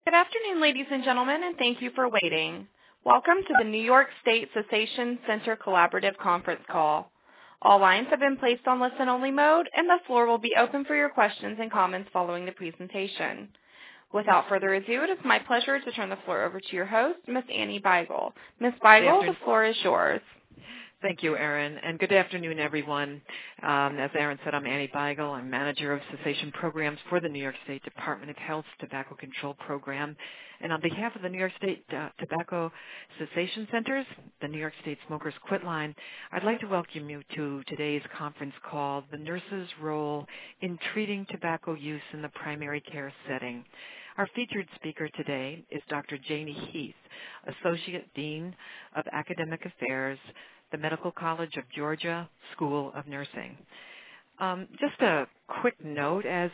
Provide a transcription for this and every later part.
Good afternoon, ladies and gentlemen, and thank you for waiting. Welcome to the New York State Cessation Center Collaborative Conference Call. All lines have been placed on listen-only mode, and the floor will be open for your questions and comments following the presentation. Without further ado, it is my pleasure to turn the floor over to your host, Ms. Annie Beigel. Ms. Beigel, the floor is yours. Thank you, Erin, and good afternoon, everyone. As Erin said, I'm Annie Beigel. I'm Manager of Cessation Programs for the New York State Department of Health's Tobacco Control Program. And on behalf of the New York State Tobacco Cessation Centers, the New York State Smokers Quit Line, I'd like to welcome you to today's conference called The Nurse's Role in Treating Tobacco Use in the Primary Care Setting. Our featured speaker today is Dr. Janie Heath, Associate Dean of Academic Affairs, the Medical College of Georgia School of Nursing. Just a quick note, as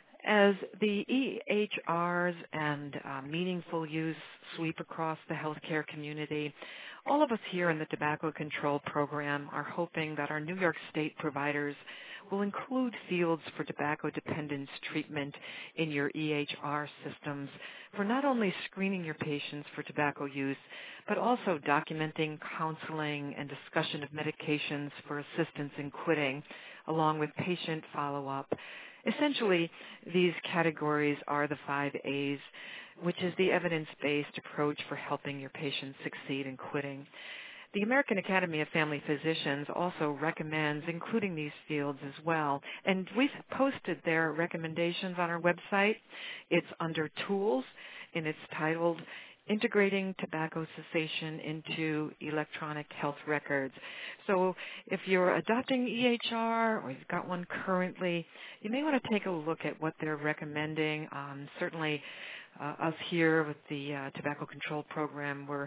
the EHRs and meaningful use sweep across the healthcare community, all of us here in the Tobacco Control Program are hoping that our New York State providers will include fields for tobacco dependence treatment in your EHR systems for not only screening your patients for tobacco use, but also documenting counseling and discussion of medications for assistance in quitting, along with patient follow-up. Essentially, these categories are the 5 A's, which is the evidence-based approach for helping your patients succeed in quitting. The American Academy of Family Physicians also recommends including these fields as well, and we've posted their recommendations on our website. It's under Tools, and it's titled Integrating Tobacco Cessation into Electronic Health Records. So if you're adopting EHR or you've got one currently, you may want to take a look at what they're recommending. Certainly us here with the Tobacco Control Program, we're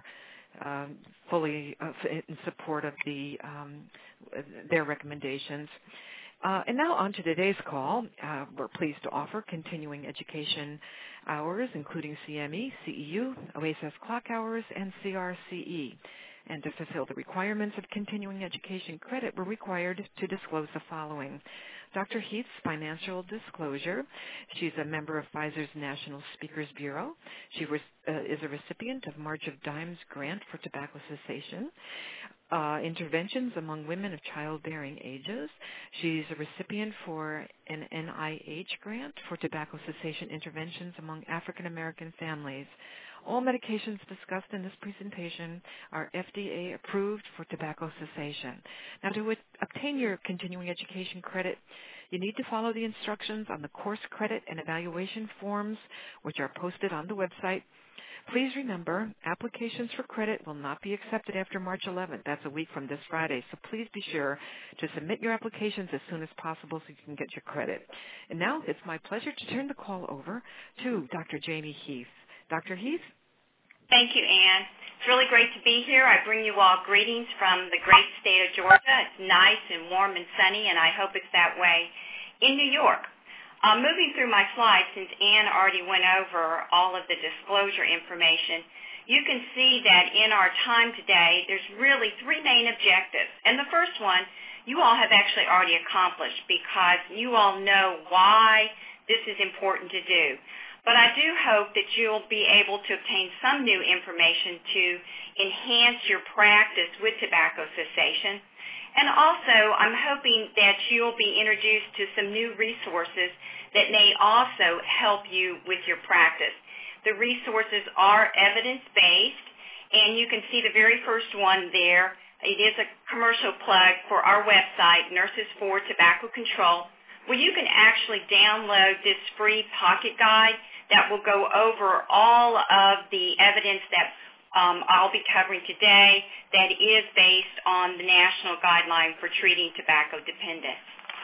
fully in support of their recommendations. And now on to today's call. We're pleased to offer continuing education hours, including CME, CEU, OASS clock hours, and CRCE. And to fulfill the requirements of continuing education credit, we're required to disclose the following. Dr. Heath's financial disclosure. She's a member of Pfizer's National Speakers Bureau. She is a recipient of March of Dimes grant for tobacco cessation. Interventions among women of childbearing ages. She's a recipient for an NIH grant for tobacco cessation interventions among African American families. All medications discussed in this presentation are FDA approved for tobacco cessation. Now, to obtain your continuing education credit, you need to follow the instructions on the course credit and evaluation forms, which are posted on the website. Please remember, applications for credit will not be accepted after March 11th. That's a week from this Friday. So please be sure to submit your applications as soon as possible so you can get your credit. And now it's my pleasure to turn the call over to Dr. Janie Heath. Dr. Heath? Thank you, Ann. It's really great to be here. I bring you all greetings from the great state of Georgia. It's nice and warm and sunny, and I hope it's that way in New York. Moving through my slides, since Ann already went over all of the disclosure information, you can see that in our time today, there's really 3 main objectives. And the first one, you all have actually already accomplished because you all know why this is important to do. But I do hope that you'll be able to obtain some new information to enhance your practice with tobacco cessation. And also, I'm hoping that you'll be introduced to some new resources that may also help you with your practice. The resources are evidence-based, and you can see the very first one there. It is a commercial plug for our website, Nurses for Tobacco Control, where you can actually download this free pocket guide that will go over all of the evidence that I'll be covering today that is based on the National Guideline for Treating Tobacco Dependence.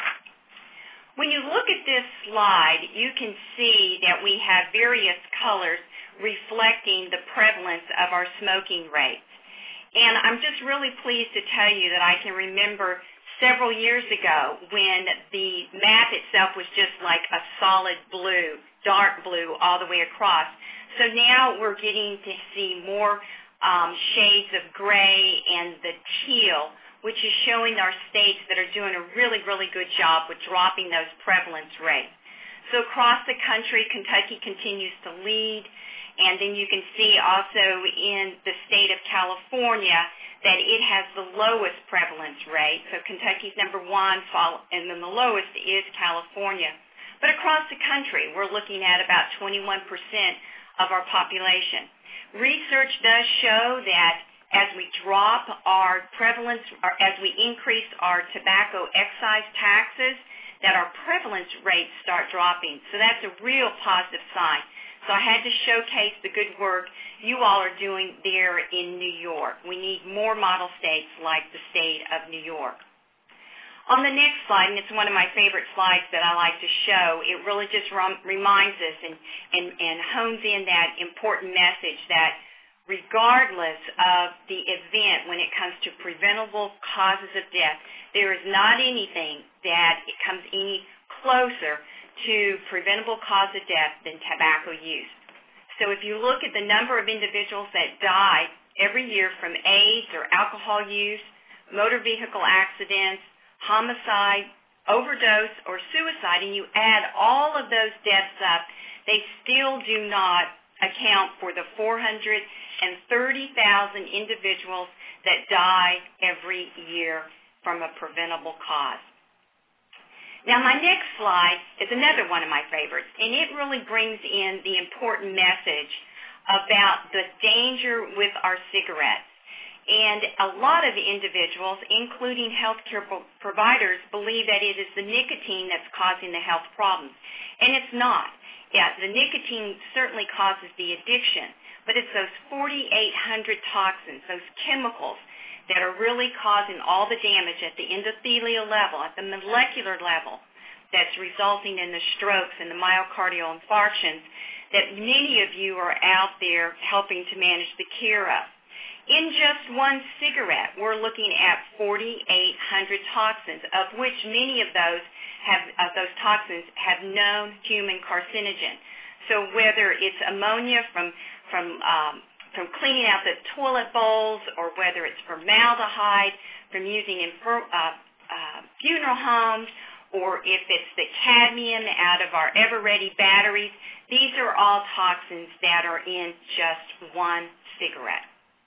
When you look at this slide, you can see that we have various colors reflecting the prevalence of our smoking rates. And I'm just really pleased to tell you that I can remember several years ago when the map itself was just like a solid blue, dark blue all the way across. So now we're getting to see more shades of gray and the teal, which is showing our states that are doing a really, really good job with dropping those prevalence rates. So across the country, Kentucky continues to lead, And then you can see also in the state of California that it has the lowest prevalence rate. So Kentucky's number one, and then the lowest is California. But across the country, we're looking at about 21% of our population. Research does show that as we drop our prevalence, or as we increase our tobacco excise taxes, that our prevalence rates start dropping. So that's a real positive sign. So I had to showcase the good work you all are doing there in New York. We need more model states like the state of New York. On the next slide, and it's one of my favorite slides that I like to show, it really just reminds us and hones in that important message that regardless of the event when it comes to preventable causes of death, there is not anything that comes any closer to preventable cause of death than tobacco use. So if you look at the number of individuals that die every year from AIDS or alcohol use, motor vehicle accidents, homicide, overdose, or suicide, and you add all of those deaths up, they still do not account for the 430,000 individuals that die every year from a preventable cause. Now, my next slide is another one of my favorites, and it really brings in the important message about the danger with our cigarettes. And a lot of individuals, including healthcare providers, believe that it is the nicotine that's causing the health problems. And it's not. Yeah, the nicotine certainly causes the addiction, but it's those 4,800 toxins, those chemicals that are really causing all the damage at the endothelial level, at the molecular level, that's resulting in the strokes and the myocardial infarctions that many of you are out there helping to manage the care of. In just one cigarette, we're looking at 4,800 toxins, of which many of those toxins have known human carcinogen. So whether it's ammonia from cleaning out the toilet bowls, or whether it's formaldehyde from using in funeral homes, or if it's the cadmium out of our ever-ready batteries, these are all toxins that are in just one cigarette.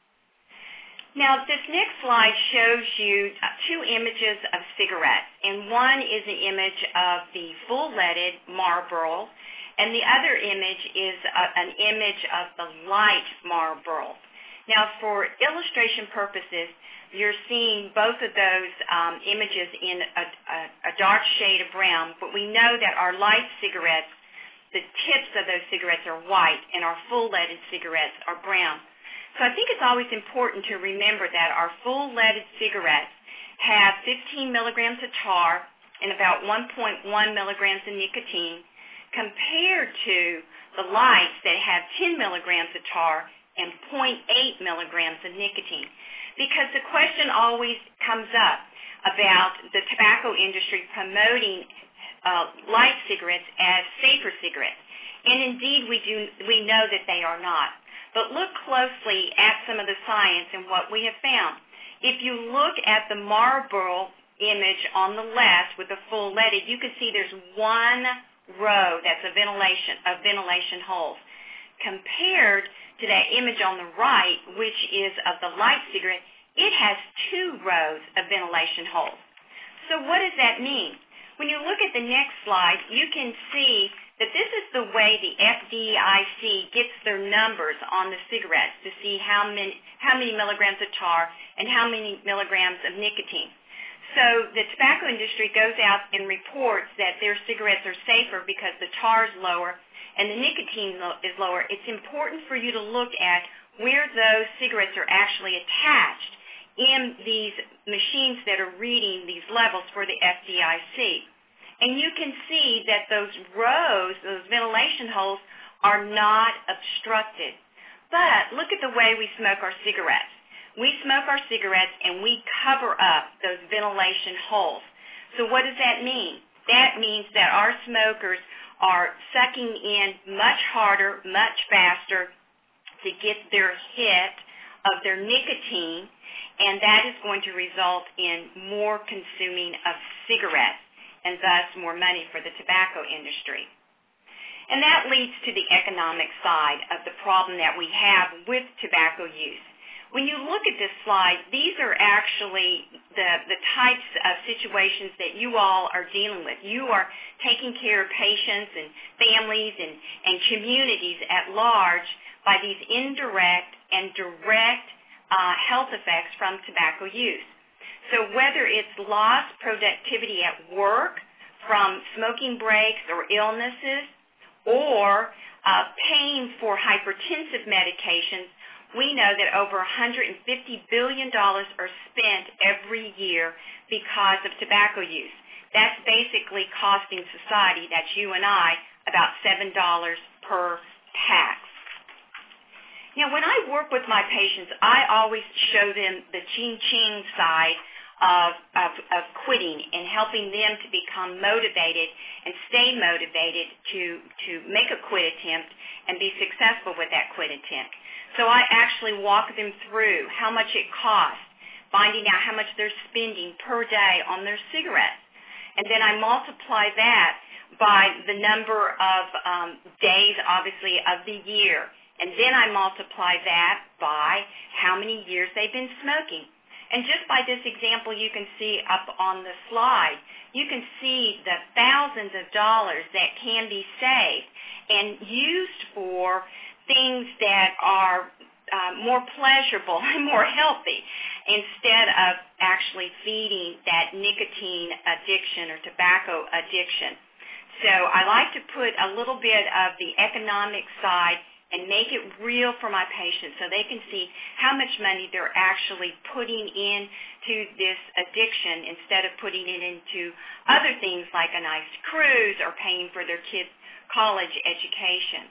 Now, this next slide shows you two images of cigarettes, and one is an image of the full-leaded Marlboro, and the other image is an image of the light Marlboro. Now, for illustration purposes, you're seeing both of those images in a dark shade of brown, but we know that our light cigarettes, the tips of those cigarettes are white, and our full-leaded cigarettes are brown. So I think it's always important to remember that our full-leaded cigarettes have 15 milligrams of tar and about 1.1 milligrams of nicotine, compared to the lights that have 10 milligrams of tar and 0.8 milligrams of nicotine. Because the question always comes up about the tobacco industry promoting light cigarettes as safer cigarettes. And indeed, we know that they are not. But look closely at some of the science and what we have found. If you look at the Marlboro image on the left with the full-leaded, you can see there's one row that's of ventilation holes. Compared to that image on the right, which is of the light cigarette, it has two rows of ventilation holes. So what does that mean? When you look at the next slide, you can see that this is the way the FDIC gets their numbers on the cigarettes to see how many milligrams of tar and how many milligrams of nicotine. So the tobacco industry goes out and reports that their cigarettes are safer because the tar is lower and the nicotine is lower. It's important for you to look at where those cigarettes are actually attached in these machines that are reading these levels for the FDIC. And you can see that those rows, those ventilation holes, are not obstructed. But look at the way we smoke our cigarettes. We smoke our cigarettes and we cover up those ventilation holes. So what does that mean? That means that our smokers are sucking in much harder, much faster to get their hit of their nicotine, and that is going to result in more consuming of cigarettes and thus more money for the tobacco industry. And that leads to the economic side of the problem that we have with tobacco use. When you look at this slide, these are actually the types of situations that you all are dealing with. You are taking care of patients and families and communities at large by these indirect and direct health effects from tobacco use. So whether it's lost productivity at work from smoking breaks or illnesses, or paying for hypertensive medications, we know that over $150 billion are spent every year because of tobacco use. That's basically costing society, that's you and I, about $7 per pack. Now, when I work with my patients, I always show them the ching-ching side of quitting and helping them to become motivated and stay motivated to make a quit attempt and be successful with that quit attempt. So I actually walk them through how much it costs, finding out how much they're spending per day on their cigarettes. And then I multiply that by the number of days, obviously, of the year. And then I multiply that by how many years they've been smoking. And just by this example you can see up on the slide, you can see the thousands of dollars that can be saved and used for things that are more pleasurable and more healthy instead of actually feeding that nicotine addiction or tobacco addiction. So I like to put a little bit of the economic side and make it real for my patients so they can see how much money they're actually putting into this addiction instead of putting it into other things like a nice cruise or paying for their kids' college education.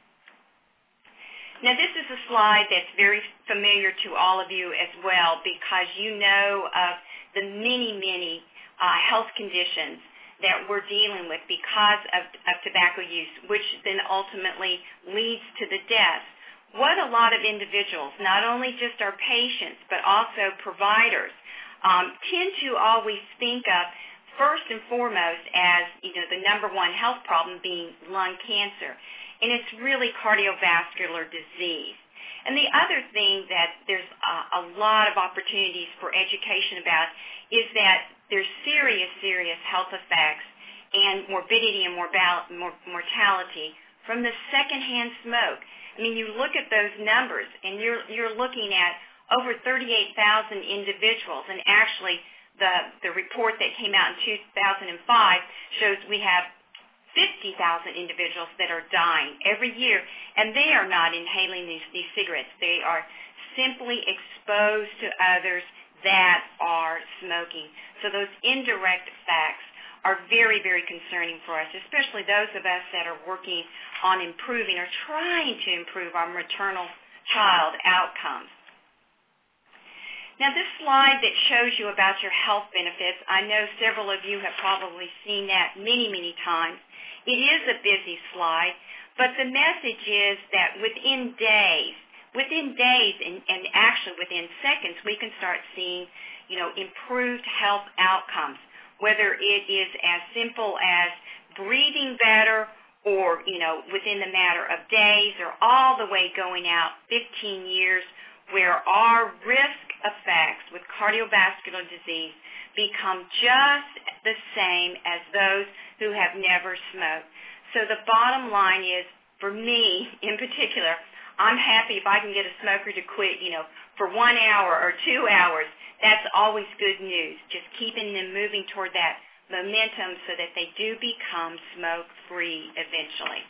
Now, this is a slide that's very familiar to all of you as well because you know of the many, many health conditions that we're dealing with because of tobacco use, which then ultimately leads to the death. What a lot of individuals, not only just our patients, but also providers, tend to always think of first and foremost as, the number one health problem being lung cancer. And it's really cardiovascular disease. And the other thing that there's a lot of opportunities for education about is that there's serious, serious health effects and morbidity and mortality from the secondhand smoke. I mean, you look at those numbers, and you're looking at over 38,000 individuals. And actually, the report that came out in 2005 shows we have 50,000 individuals that are dying every year, and they are not inhaling these cigarettes. They are simply exposed to others that are smoking. So those indirect effects are very, very concerning for us, especially those of us that are working on improving or trying to improve our maternal child outcomes. Now, this slide that shows you about your health benefits, I know several of you have probably seen that many, many times. It is a busy slide, but the message is that within days and actually within seconds, we can start seeing, improved health outcomes, whether it is as simple as breathing better or, within the matter of days or all the way going out 15 years where our risk effects with cardiovascular disease become just the same as those who have never smoked. So the bottom line is, for me in particular, I'm happy if I can get a smoker to quit, for 1 hour or 2 hours. That's always good news, just keeping them moving toward that momentum so that they do become smoke-free eventually.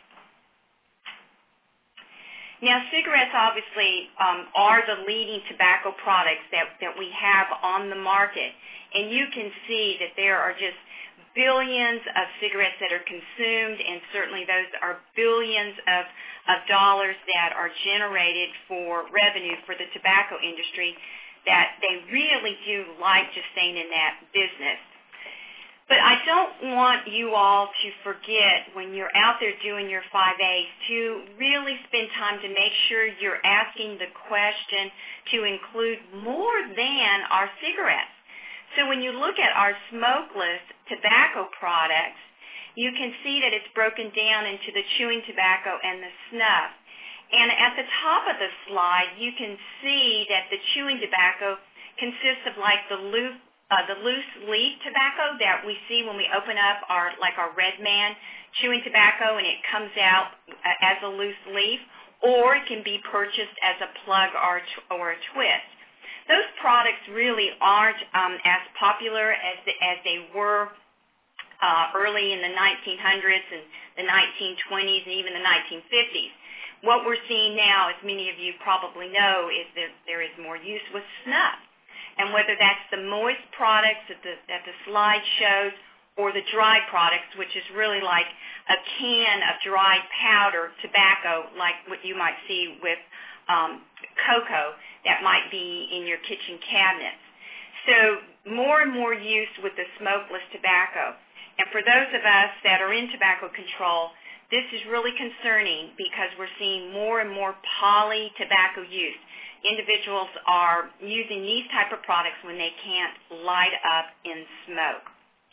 Now, cigarettes obviously are the leading tobacco products that we have on the market, and you can see that there are just billions of cigarettes that are consumed, and certainly those are billions of dollars that are generated for revenue for the tobacco industry, that they really do like just staying in that business. But I don't want you all to forget when you're out there doing your 5As to really spend time to make sure you're asking the question to include more than our cigarettes. So when you look at our smokeless tobacco products, you can see that it's broken down into the chewing tobacco and the snuff. And at the top of the slide, you can see that the chewing tobacco consists of like the loose leaf tobacco that we see when we open up our Red Man chewing tobacco, and it comes out as a loose leaf, or it can be purchased as a plug or a twist. Those products really aren't as popular as they were early in the 1900s and the 1920s and even the 1950s. What we're seeing now, as many of you probably know, is that there is more use with snuff. And whether that's the moist products that the slide shows or the dry products, which is really like a can of dried powder tobacco, like what you might see with cocoa that might be in your kitchen cabinets. So more and more use with the smokeless tobacco. And for those of us that are in tobacco control, this is really concerning because we're seeing more and more poly tobacco use. Individuals are using these type of products when they can't light up in smoke.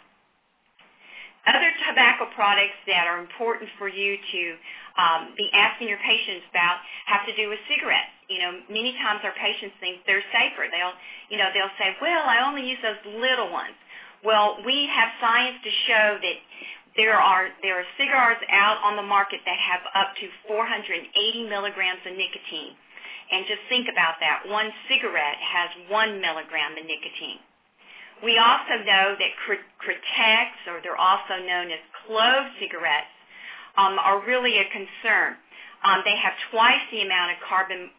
Other tobacco products that are important for you to be asking your patients about have to do with cigarettes. You know, many times our patients think they're safer. They'll say, well, I only use those little ones. Well, we have science to show that there are cigars out on the market that have up to 480 milligrams of nicotine. And just think about that. One cigarette has 1 milligram of nicotine. We also know that Critex, or they're also known as clove cigarettes, are really a concern. They have twice the amount of carbon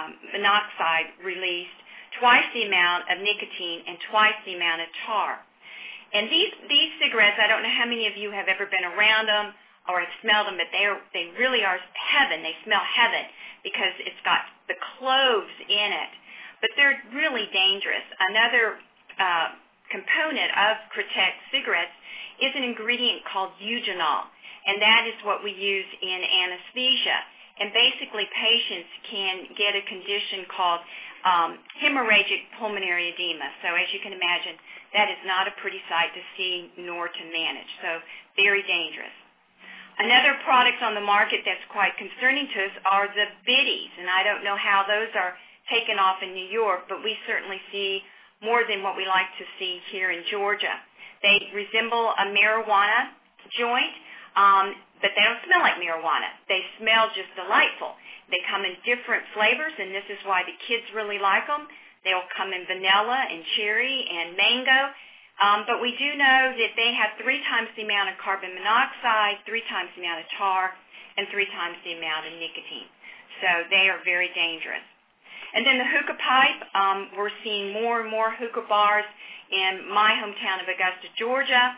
monoxide released, twice the amount of nicotine, and twice the amount of tar. And these cigarettes, I don't know how many of you have ever been around them or have smelled them, but they really are heaven. They smell heaven because it's got the cloves in it. But they're really dangerous. Another component of Critex cigarettes is an ingredient called eugenol, and that is what we use in anesthesia. And basically, patients can get a condition called hemorrhagic pulmonary edema. So as you can imagine, that is not a pretty sight to see nor to manage. So very dangerous. Another product on the market that's quite concerning to us are the biddies, and I don't know how those are taken off in New York, but we certainly see more than what we like to see here in Georgia. They resemble a marijuana joint, but they don't smell like marijuana. They smell just delightful. They come in different flavors, and this is why the kids really like them. They'll come in vanilla and cherry and mango, but we do know that they have 3 times the amount of carbon monoxide, 3 times the amount of tar, and 3 times the amount of nicotine. So they are very dangerous. And then the hookah pipe, we're seeing more and more hookah bars in my hometown of Augusta, Georgia.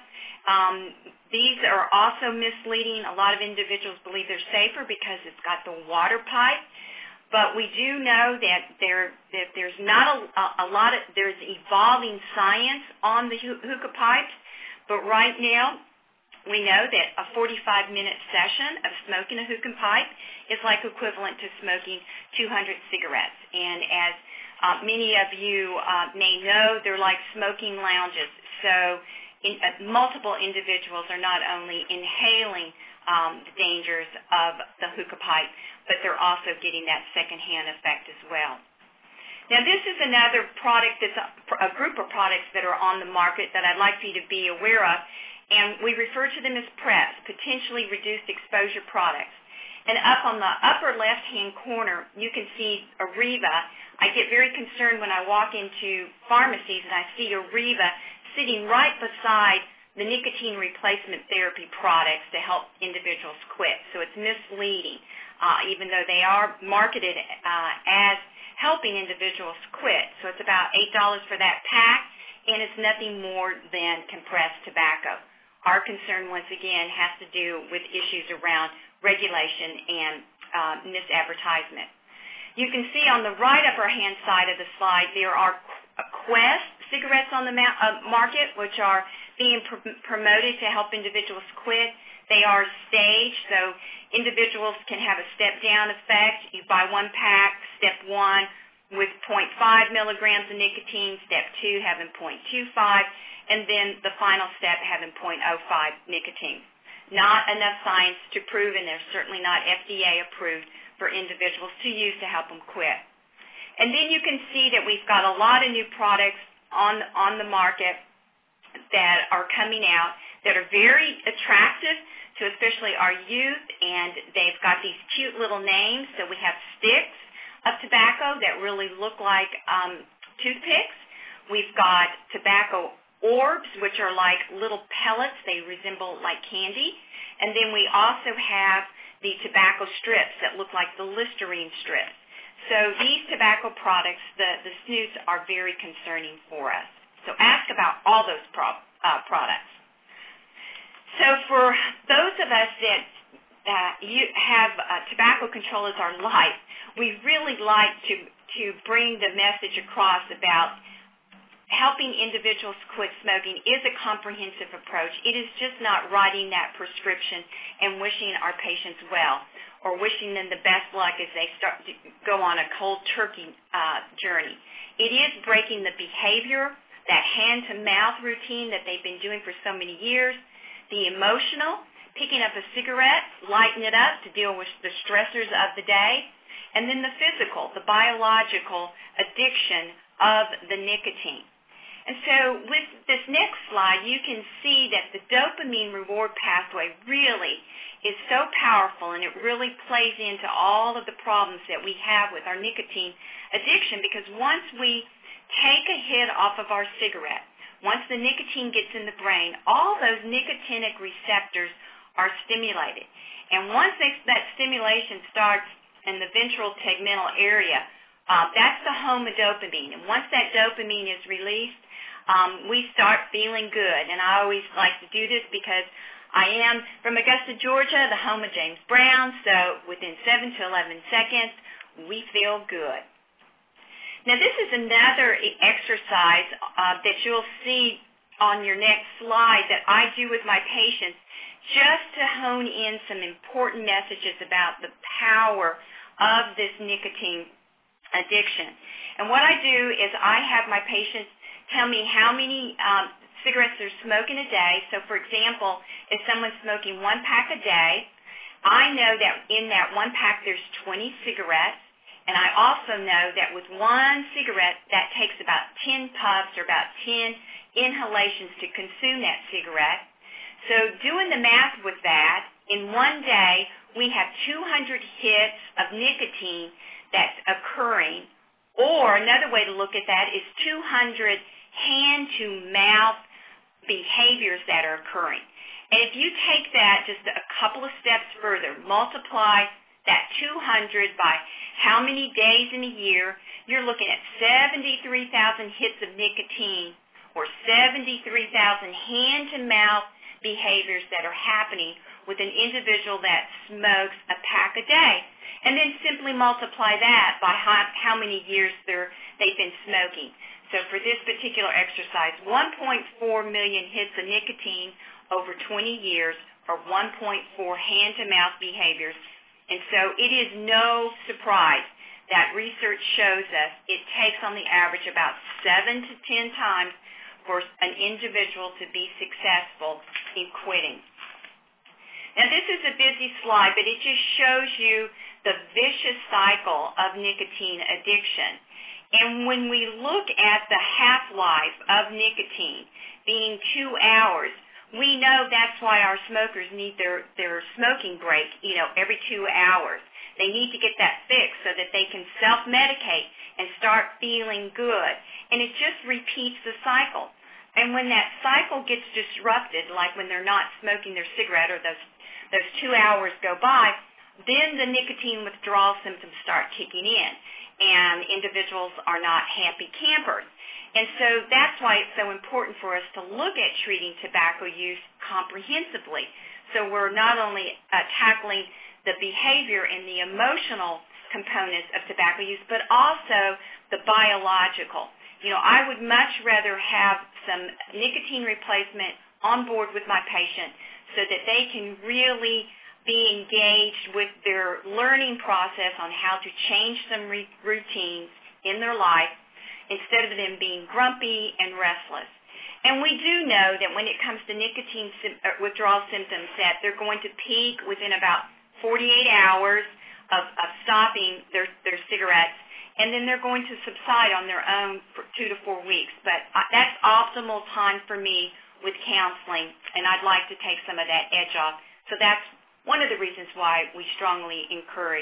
These are also misleading. A lot of individuals believe they're safer because it's got the water pipe. But we do know that there's not there's evolving science on the hookah pipes. But right now, we know that a 45-minute session of smoking a hookah pipe is like equivalent to smoking 200 cigarettes. And as many of you may know, they're like smoking lounges. So multiple individuals are not only inhaling the dangers of the hookah pipe, but they're also getting that secondhand effect as well. Now, this is another product that's a group of products that are on the market that I'd like for you to be aware of, and we refer to them as PrEPs, potentially reduced exposure products. And up on the upper left-hand corner, you can see Areva. I get very concerned when I walk into pharmacies and I see Areva sitting right beside the nicotine replacement therapy products to help individuals quit. So it's misleading, even though they are marketed as helping individuals quit. So it's about $8 for that pack, and it's nothing more than compressed tobacco. Our concern, once again, has to do with issues around regulation and misadvertisement. You can see on the right upper-hand side of the slide there are Quest cigarettes on the market, which are being promoted to help individuals quit. They are staged, so individuals can have a step-down effect. You buy one pack, step 1 with 0.5 milligrams of nicotine, step 2 having 0.25, and then the final step having 0.05 nicotine. not enough science to prove, and they're certainly not FDA approved for individuals to use to help them quit. And then you can see that we've got a lot of new products on the market that are coming out that are very attractive to especially our youth, and they've got these cute little names. So we have sticks of tobacco that really look like toothpicks. We've got tobacco orbs, which are like little pellets. They resemble like candy. And then we also have the tobacco strips that look like the Listerine strips. So these tobacco products, the snoots, are very concerning for us. So ask about all those products. So for those of us that you have tobacco control as our life, we really like to bring the message across about helping individuals quit smoking is a comprehensive approach. It is just not writing that prescription and wishing our patients well or wishing them the best luck as they start to go on a cold turkey journey. It is breaking the behavior, that hand-to-mouth routine that they've been doing for so many years, the emotional, picking up a cigarette, lighting it up to deal with the stressors of the day, and then the physical, the biological addiction of the nicotine. And so with this next slide, you can see that the dopamine reward pathway really is so powerful, and it really plays into all of the problems that we have with our nicotine addiction, because once we take a hit off of our cigarette, once the nicotine gets in the brain, all those nicotinic receptors are stimulated. And once that stimulation starts in the ventral tegmental area, that's the home of dopamine. And once that dopamine is released, we start feeling good. And I always like to do this because I am from Augusta, Georgia, the home of James Brown. So within 7 to 11 seconds, we feel good. Now, this is another exercise that you'll see on your next slide that I do with my patients just to hone in some important messages about the power of this nicotine addiction. And what I do is I have my patients tell me how many cigarettes they're smoking a day. So, for example, if someone's smoking 1 pack a day, I know that in that 1 pack there's 20 cigarettes. And I also know that with 1 cigarette, that takes about 10 puffs or about 10 inhalations to consume that cigarette. So doing the math with that, in one day, we have 200 hits of nicotine that's occurring. Or another way to look at that is 200 hand-to-mouth behaviors that are occurring. And if you take that just a couple of steps further, multiply that 200 by how many days in a year, you're looking at 73,000 hits of nicotine or 73,000 hand-to-mouth behaviors that are happening with an individual that smokes a pack a day. And then simply multiply that by how many years they've been smoking. So for this particular exercise, 1.4 million hits of nicotine over 20 years or 1.4 hand-to-mouth behaviors. And so it is no surprise that research shows us it takes on the average about 7 to 10 times for an individual to be successful in quitting. Now, this is a busy slide, but it just shows you the vicious cycle of nicotine addiction. And when we look at the half-life of nicotine being 2 hours, we know that's why our smokers need their smoking break, every 2 hours. They need to get that fixed so that they can self-medicate and start feeling good. And it just repeats the cycle. And when that cycle gets disrupted, like when they're not smoking their cigarette or those 2 hours go by, then the nicotine withdrawal symptoms start kicking in, and individuals are not happy campers. And so that's why it's so important for us to look at treating tobacco use comprehensively. So we're not only tackling the behavior and the emotional components of tobacco use, but also the biological. I would much rather have some nicotine replacement on board with my patient so that they can really be engaged with their learning process on how to change some routines in their life, instead of them being grumpy and restless. And we do know that when it comes to nicotine withdrawal symptoms that they're going to peak within about 48 hours of stopping their cigarettes, and then they're going to subside on their own for 2 to 4 weeks. But that's optimal time for me with counseling, and I'd like to take some of that edge off. So that's one of the reasons why we strongly encourage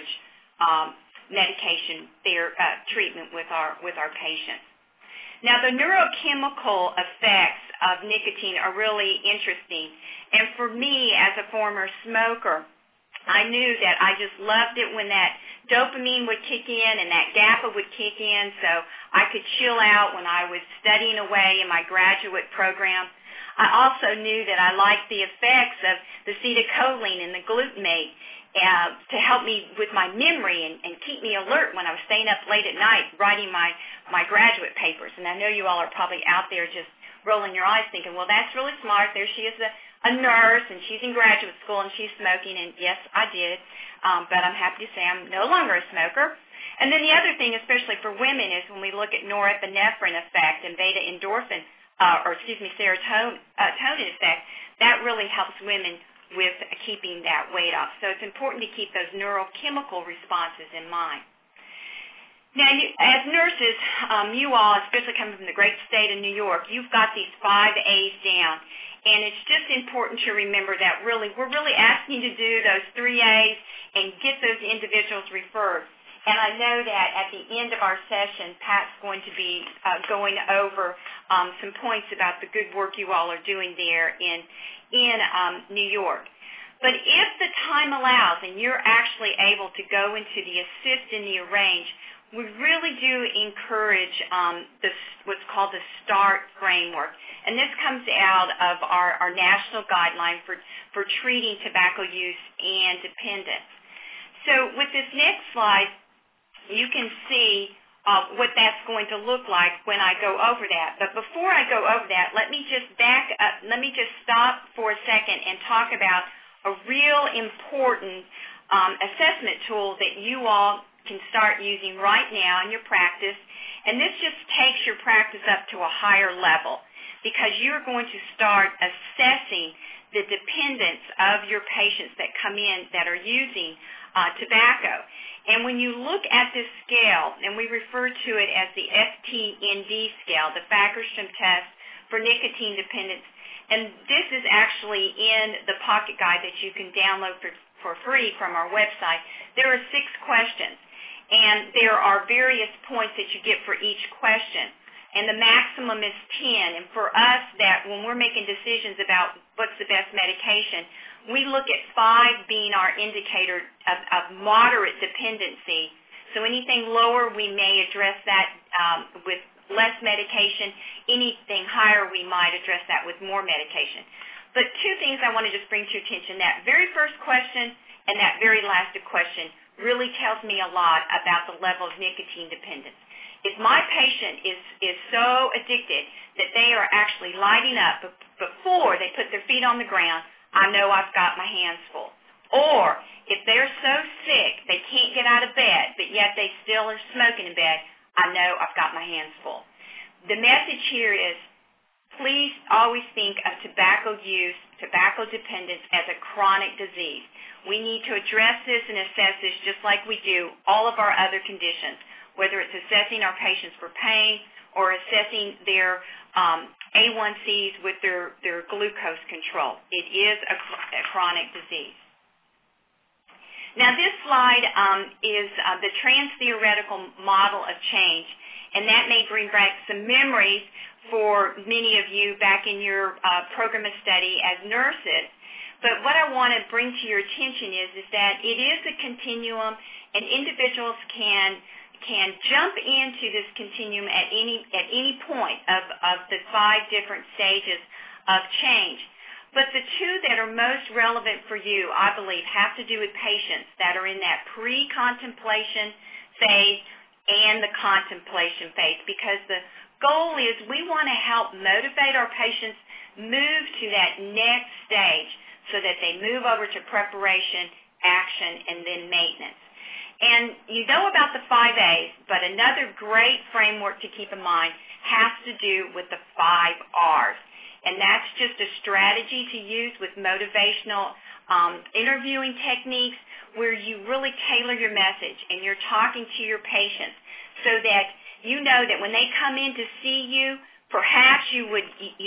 medication treatment with our patients. Now, the neurochemical effects of nicotine are really interesting. And for me, as a former smoker, I knew that I just loved it when that dopamine would kick in and that GABA would kick in, so I could chill out when I was studying away in my graduate program. I also knew that I liked the effects of the acetylcholine and the glutamate to help me with my memory and keep me alert when I was staying up late at night writing my graduate papers. And I know you all are probably out there just rolling your eyes thinking, well, that's really smart. There she is, a nurse, and she's in graduate school, and she's smoking. And, yes, I did. But I'm happy to say I'm no longer a smoker. And then the other thing, especially for women, is when we look at norepinephrine effect and beta-endorphin, serotonin effect, that really helps women with keeping that weight off. So it's important to keep those neurochemical responses in mind. Now, as nurses, you all, especially coming from the great state of New York, you've got these 5 A's down. And it's just important to remember that we're really asking you to do those 3 A's and get those individuals referred. And I know that at the end of our session, Pat's going to be going over some points about the good work you all are doing there in New York. But if the time allows and you're actually able to go into the assist and the arrange, we really do encourage what's called the START framework. And this comes out of our national guideline for treating tobacco use and dependence. So with this next slide, you can see what that's going to look like when I go over that. But before I go over that, let me just back up. Let me just stop for a second and talk about a real important assessment tool that you all can start using right now in your practice. And this just takes your practice up to a higher level because you're going to start assessing the dependence of your patients that come in that are using tobacco. And when you look at this scale, and we refer to it as the FTND scale, the Fagerstrom test for nicotine dependence, and this is actually in the pocket guide that you can download for free from our website. There are 6 questions, and there are various points that you get for each question. And the maximum is 10. And for us, that when we're making decisions about what's the best medication, we look at 5 being our indicator of moderate dependency. So anything lower, we may address that with less medication. Anything higher, we might address that with more medication. But 2 things I want to just bring to your attention. That very first question and that very last question really tells me a lot about the level of nicotine dependence. If my patient is so addicted that they are actually lighting up before they put their feet on the ground, I know I've got my hands full. Or if they're so sick they can't get out of bed, but yet they still are smoking in bed, I know I've got my hands full. The message here is please always think of tobacco use, tobacco dependence as a chronic disease. We need to address this and assess this just like we do all of our other conditions, whether it's assessing our patients for pain or assessing their A1Cs with their glucose control. It is a chronic disease. Now, this slide is the trans-theoretical model of change, and that may bring back some memories for many of you back in your program of study as nurses. But what I want to bring to your attention is that it is a continuum, and individuals can jump into this continuum at any point of the 5 different stages of change. But the 2 that are most relevant for you, I believe, have to do with patients that are in that pre-contemplation phase and the contemplation phase, because the goal is we want to help motivate our patients move to that next stage so that they move over to preparation, action, and then maintenance. And you know about the 5 A's, but another great framework to keep in mind has to do with the 5 R's. and that's just a strategy to use with motivational interviewing techniques where you really tailor your message and you're talking to your patients so that you know that when they come in to see you, perhaps you would,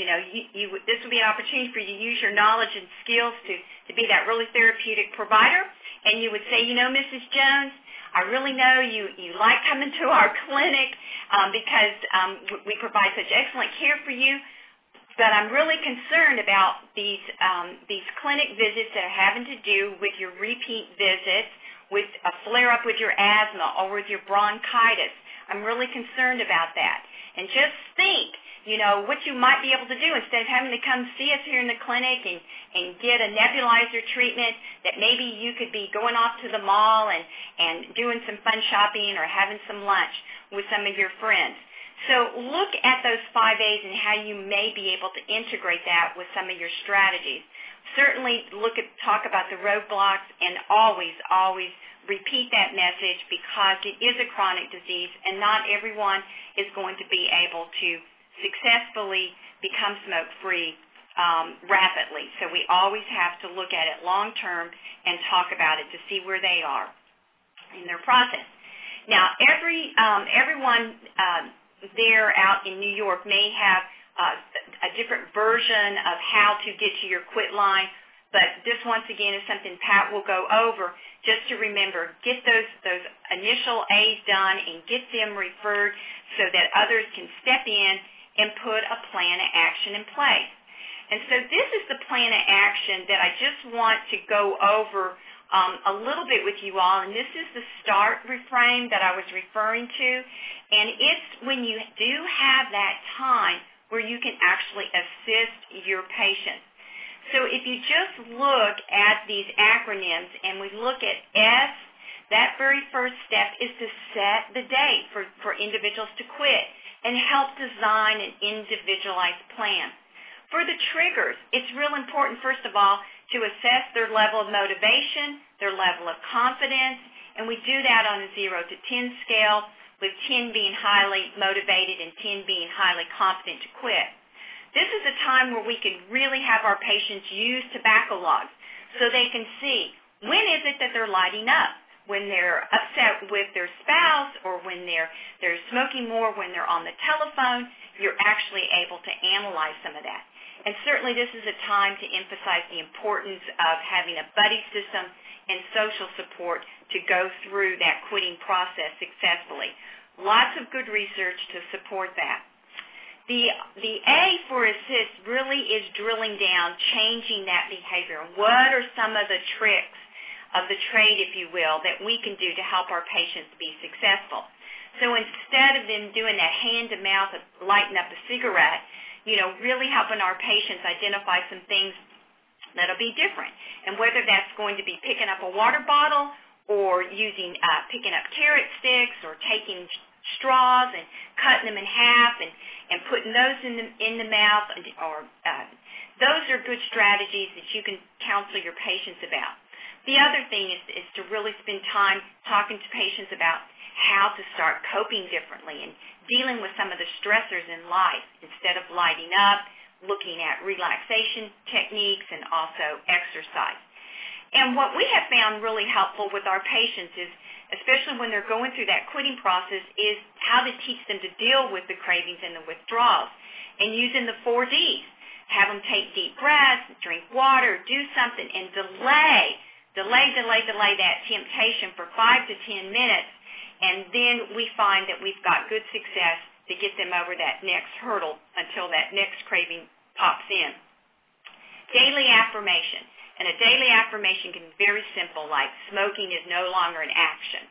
this would be an opportunity for you to use your knowledge and skills to be that really therapeutic provider. And you would say, Mrs. Jones, I really know you like coming to our clinic because we provide such excellent care for you. But I'm really concerned about these clinic visits that are having to do with your repeat visits, with a flare-up with your asthma or with your bronchitis. I'm really concerned about that. And just think, what you might be able to do instead of having to come see us here in the clinic and get a nebulizer treatment, that maybe you could be going off to the mall and doing some fun shopping or having some lunch with some of your friends. So look at those 5 A's and how you may be able to integrate that with some of your strategies. Certainly talk about the roadblocks and always repeat that message because it is a chronic disease and not everyone is going to be able to successfully become smoke-free rapidly. So we always have to look at it long-term and talk about it to see where they are in their process. Now, everyone there out in New York may have a different version of how to get to your quit line, but this once again is something Pat will go over. Just to remember, get those initial A's done and get them referred so that others can step in and put a plan of action in place. And so this is the plan of action that I just want to go over a little bit with you all, and this is the START reframe that I was referring to, and it's when you do have that time where you can actually assist your patients. So if you just look at these acronyms and we look at S, that very first step is to set the date for individuals to quit and help design an individualized plan. For the triggers, it's real important, first of all, to assess their level of motivation, their level of confidence, and we do that on a 0 to 10 scale, with 10 being highly motivated and 10 being highly confident to quit. This is a time where we can really have our patients use tobacco logs so they can see when is it that they're lighting up, when they're upset with their spouse or when they're smoking more, when they're on the telephone. You're actually able to analyze some of that. And certainly this is a time to emphasize the importance of having a buddy system and social support to go through that quitting process successfully. Lots of good research to support that. The A for assist really is drilling down, changing that behavior. What are some of the tricks of the trade, if you will, that we can do to help our patients be successful? So instead of them doing that hand-to-mouth of lighting up a cigarette, really helping our patients identify some things that'll be different. And whether that's going to be picking up a water bottle or picking up carrot sticks or taking straws and cutting them in half and putting those in the mouth, or those are good strategies that you can counsel your patients about. The other thing is to really spend time talking to patients about how to start coping differently and dealing with some of the stressors in life instead of lighting up, looking at relaxation techniques and also exercise. And what we have found really helpful with our patients is, especially when they're going through that quitting process, is how to teach them to deal with the cravings and the withdrawals and using the 4 Ds. Have them take deep breaths, drink water, do something, and delay that temptation for 5 to 10 minutes. And then we find that we've got good success to get them over that next hurdle until that next craving pops in. Daily affirmation. And a daily affirmation can be very simple, like smoking is no longer an option,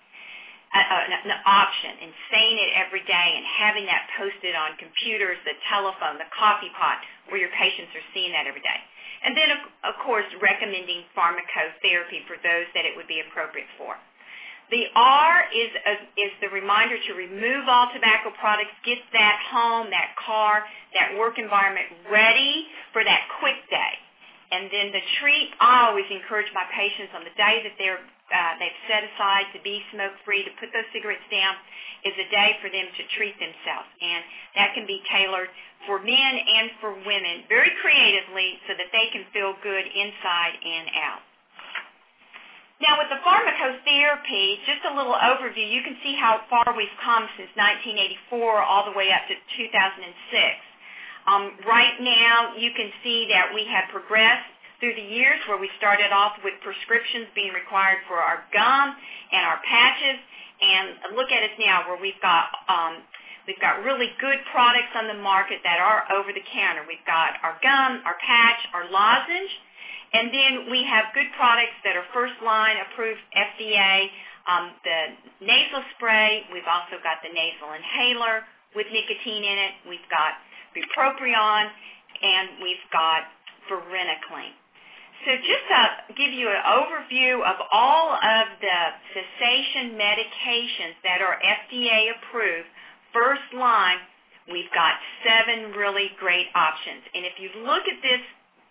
and saying it every day and having that posted on computers, the telephone, the coffee pot, where your patients are seeing that every day. And then, of course, recommending pharmacotherapy for those that it would be appropriate for. The R is the reminder to remove all tobacco products, get that home, that car, that work environment ready for that quick day. And then the treat, I always encourage my patients on the day that they're they've set aside to be smoke-free, to put those cigarettes down, is a day for them to treat themselves. And that can be tailored for men and for women very creatively so that they can feel good inside and out. Now, with the pharmacotherapy, just a little overview, you can see how far we've come since 1984 all the way up to 2006. Right now, you can see that we have progressed through the years where we started off with prescriptions being required for our gum and our patches, and look at us now where we've got really good products on the market that are over the counter. We've got our gum, our patch, our lozenge, and then we have good products that are first line approved FDA, the nasal spray. We've also got the nasal inhaler with nicotine in it. We've got bupropion, and we've got varenicline. So just to give you an overview of all of the cessation medications that are FDA approved, first line, we've got 7 really great options. And if you look at this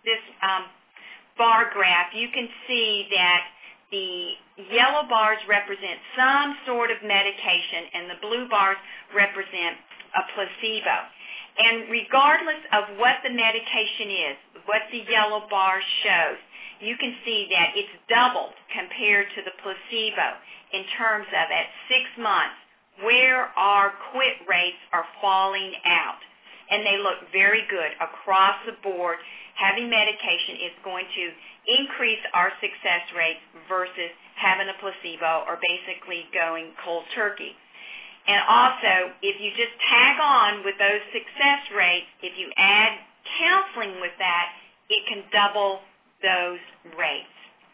bar graph, you can see that the yellow bars represent some sort of medication and the blue bars represent a placebo. And regardless of what the medication is, what the yellow bar shows, you can see that it's doubled compared to the placebo in terms of at 6 months where our quit rates are falling out. And they look very good across the board. Having medication is going to increase our success rates versus having a placebo or basically going cold turkey. And also, if you just tag on with those success rates, if you add counseling with that, it can double those rates.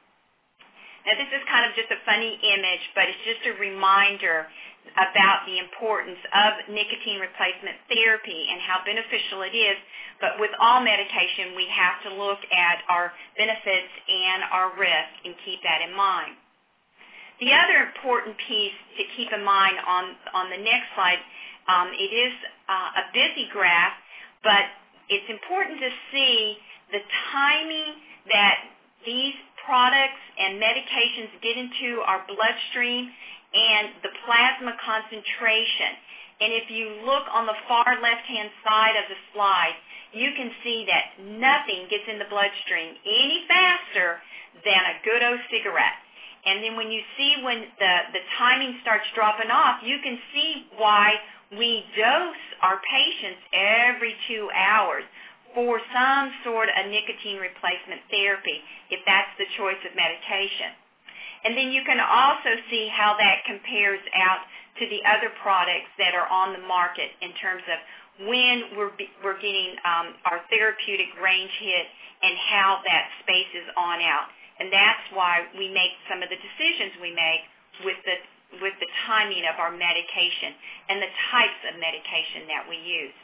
Now, this is kind of just a funny image, but it's just a reminder about the importance of nicotine replacement therapy and how beneficial it is. But with all medication, we have to look at our benefits and our risk and keep that in mind. The other important piece to keep in mind on the next slide, it is a busy graph, but it's important to see the timing that these products and medications get into our bloodstream and the plasma concentration. And if you look on the far left-hand side of the slide, you can see that nothing gets in the bloodstream any faster than a good old cigarette. And then when you see when the timing starts dropping off, you can see why we dose our patients every 2 hours for some sort of nicotine replacement therapy, if that's the choice of medication. And then you can also see how that compares out to the other products that are on the market in terms of when we're getting our therapeutic range hit and how that spaces on out. And that's why we make some of the decisions we make with the timing of our medication and the types of medication that we use.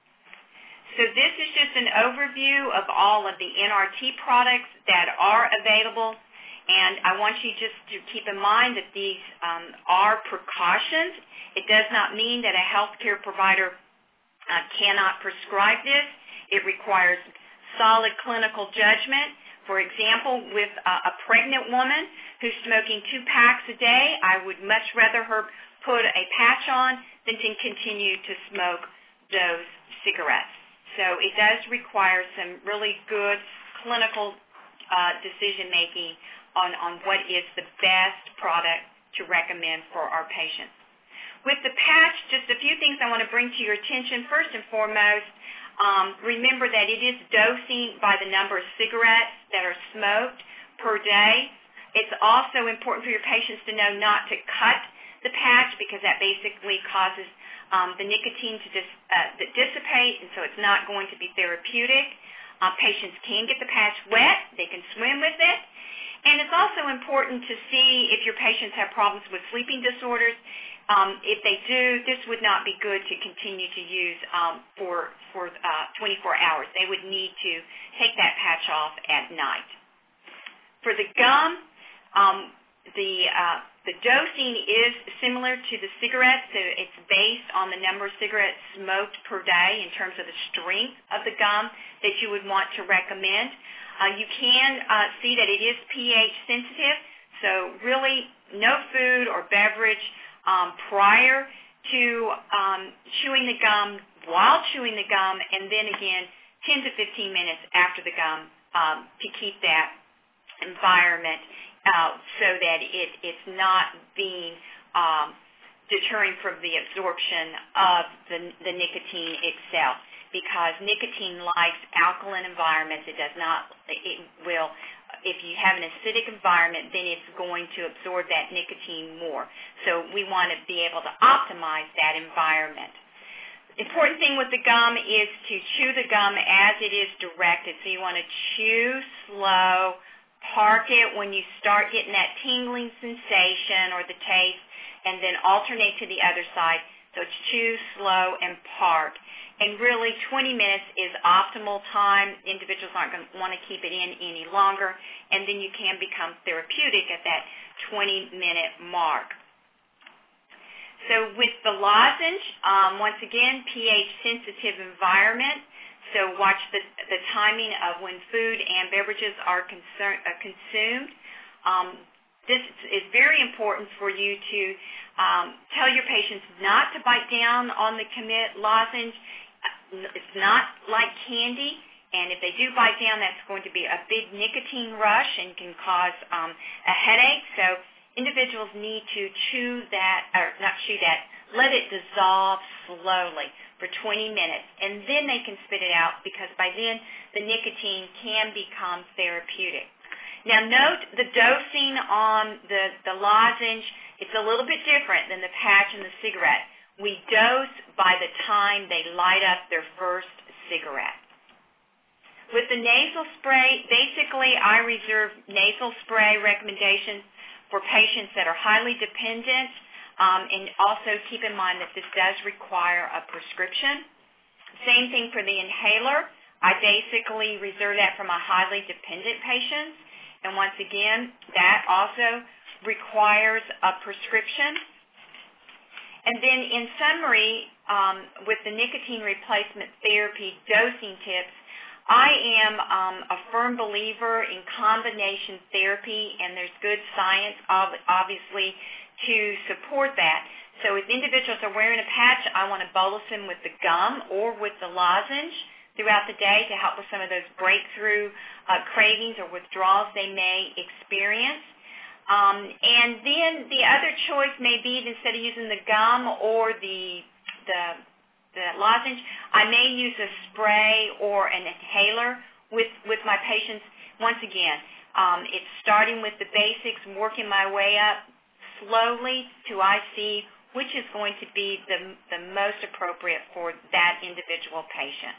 So this is just an overview of all of the NRT products that are available. And I want you just to keep in mind that these are precautions. It does not mean that a healthcare provider cannot prescribe this. It requires solid clinical judgment. For example, with a pregnant woman who's smoking 2 packs a day, I would much rather her put a patch on than to continue to smoke those cigarettes. So it does require some really good clinical decision-making on what is the best product to recommend for our patients. With the patch, just a few things I want to bring to your attention. First and foremost, remember that it is dosing by the number of cigarettes that are smoked per day. It's also important for your patients to know not to cut the patch because that basically causes the nicotine to dissipate, and so it's not going to be therapeutic. Patients can get the patch wet. They can swim with it. And it's also important to see if your patients have problems with sleeping disorders. If they do, this would not be good to continue to use for 24 hours. They would need to take that patch off at night. For the gum, the dosing is similar to the cigarettes, so it's based on the number of cigarettes smoked per day in terms of the strength of the gum that you would want to recommend. You can see that it is pH sensitive, So really no food or beverage prior to chewing the gum, while chewing the gum, and then again 10 to 15 minutes after the gum to keep that environment so that it's not being deterring from the absorption of the nicotine itself, because nicotine likes alkaline environments. It will, if you have an acidic environment, then it's going to absorb that nicotine more. So we want to be able to optimize that environment. Important thing with the gum is to chew the gum as it is directed. So you want to chew slow, park it when you start getting that tingling sensation or the taste, and then alternate to the other side. So it's chew slow and park. And really 20 minutes is optimal time. Individuals aren't going to want to keep it in any longer, and then you can become therapeutic at that 20-minute mark. So with the lozenge, once again, pH-sensitive environment. So watch the timing of when food and beverages are consumed. This is very important for you to tell your patients not to bite down on the Commit lozenge. It's not like candy, and if they do bite down, that's going to be a big nicotine rush and can cause a headache. So individuals need to let it dissolve slowly for 20 minutes, and then they can spit it out, because by then the nicotine can become therapeutic. Now note the dosing on the lozenge. It's a little bit different than the patch and the cigarette. We dose by the time they light up their first cigarette. With the nasal spray, basically I reserve nasal spray recommendations for patients that are highly dependent, and also keep in mind that this does require a prescription. Same thing for the inhaler. I basically reserve that for my highly dependent patients, and once again, that also requires a prescription. And then in summary, with the nicotine replacement therapy dosing tips, I am a firm believer in combination therapy, and there's good science, obviously, to support that. So if individuals are wearing a patch, I want to bolus them with the gum or with the lozenge throughout the day to help with some of those breakthrough cravings or withdrawals they may experience. And then the other choice may be, instead of using the gum or the lozenge, I may use a spray or an inhaler with my patients. Once again, it's starting with the basics, working my way up slowly to I see which is going to be the most appropriate for that individual patient.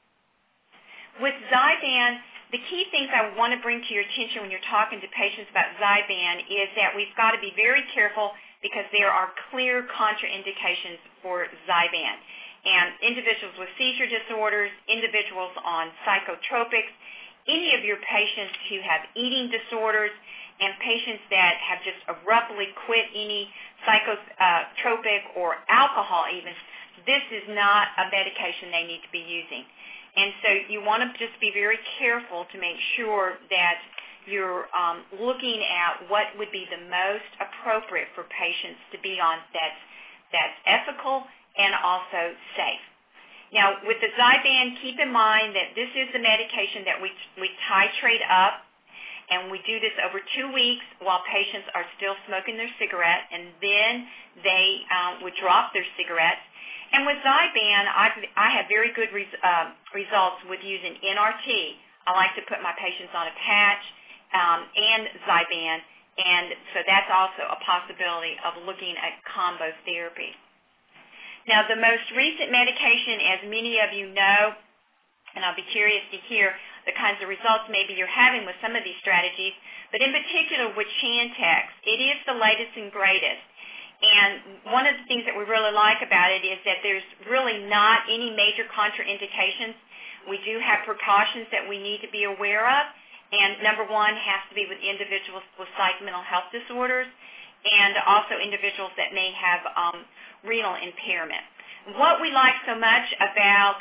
With Zyban, the key things I want to bring to your attention when you're talking to patients about Zyban is that we've got to be very careful, because there are clear contraindications for Zyban. And individuals with seizure disorders, individuals on psychotropics, any of your patients who have eating disorders, and patients that have just abruptly quit any psychotropic or alcohol even, this is not a medication they need to be using. And so you want to just be very careful to make sure that you're looking at what would be the most appropriate for patients to be on that's ethical and also safe. Now, with the Zyban, keep in mind that this is the medication that we titrate up, and we do this over 2 weeks while patients are still smoking their cigarette, and then they would drop their cigarettes. And with Zyban, I have very good results with using NRT. I like to put my patients on a patch and Zyban, and so that's also a possibility of looking at combo therapy. Now, the most recent medication, as many of you know, and I'll be curious to hear the kinds of results maybe you're having with some of these strategies, but in particular with Chantix, it is the latest and greatest. And one of the things that we really like about it is that there's really not any major contraindications. We do have precautions that we need to be aware of, and number one has to be with individuals with psych mental health disorders and also individuals that may have renal impairment. What we like so much about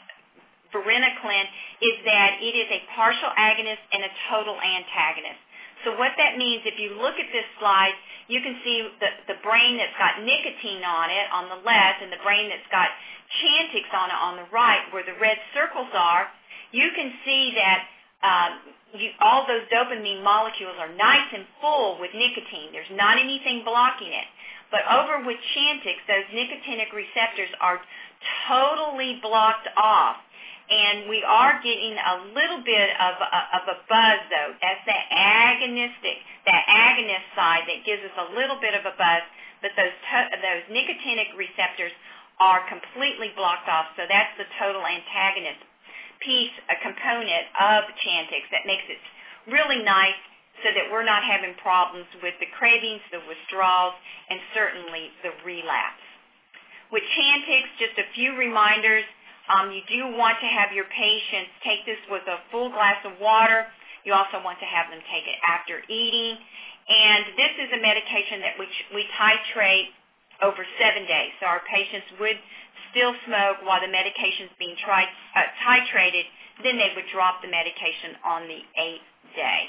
varenicline is that it is a partial agonist and a total antagonist. So what that means, if you look at this slide, you can see the brain that's got nicotine on it on the left and the brain that's got Chantix on it on the right, where the red circles are. You can see that all those dopamine molecules are nice and full with nicotine. There's not anything blocking it. But over with Chantix, those nicotinic receptors are totally blocked off. And we are getting a little bit of a buzz, though. That's that agonist side that gives us a little bit of a buzz. But those nicotinic receptors are completely blocked off. So that's the total antagonist piece, a component of Chantix that makes it really nice so that we're not having problems with the cravings, the withdrawals, and certainly the relapse. With Chantix, just a few reminders. You do want to have your patients take this with a full glass of water. You also want to have them take it after eating. And this is a medication that we titrate over 7 days. So our patients would still smoke while the medication is being titrated. Then they would drop the medication on the 8th day.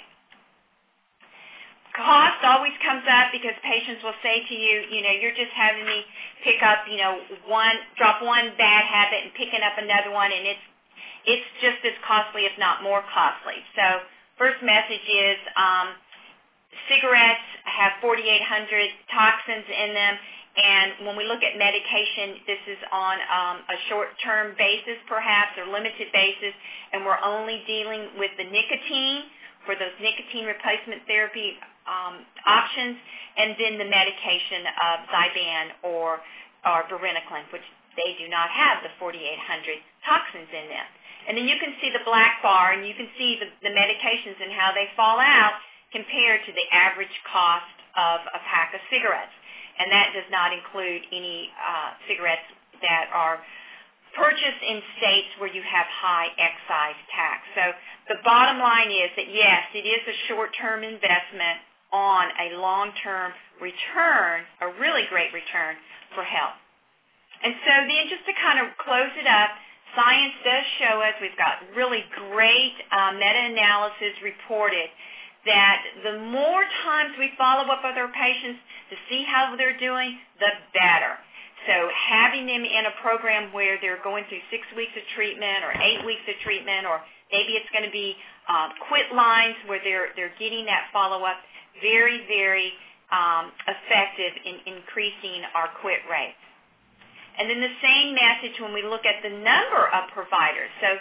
Cost always comes up because patients will say to you, you're just having me pick up, drop one bad habit and picking up another one, and it's just as costly, if not more costly. So first message is cigarettes have 4,800 toxins in them, and when we look at medication, this is on a short-term basis perhaps or limited basis, and we're only dealing with the nicotine for those nicotine replacement therapy options, and then the medication of Zyban or varenicline, which they do not have the 4,800 toxins in them. And then you can see the black bar, and you can see the medications and how they fall out compared to the average cost of a pack of cigarettes. And that does not include any cigarettes that are purchased in states where you have high excise tax. So the bottom line is that, yes, it is a short-term investment on a long-term return, a really great return for health. And so then just to kind of close it up, science does show us, we've got really great meta-analysis reported, that the more times we follow up with our patients to see how they're doing, the better. So having them in a program where they're going through 6 weeks of treatment or 8 weeks of treatment, or maybe it's going to be quit lines where they're getting that follow-up, very, very effective in increasing our quit rates. And then the same message when we look at the number of providers. So,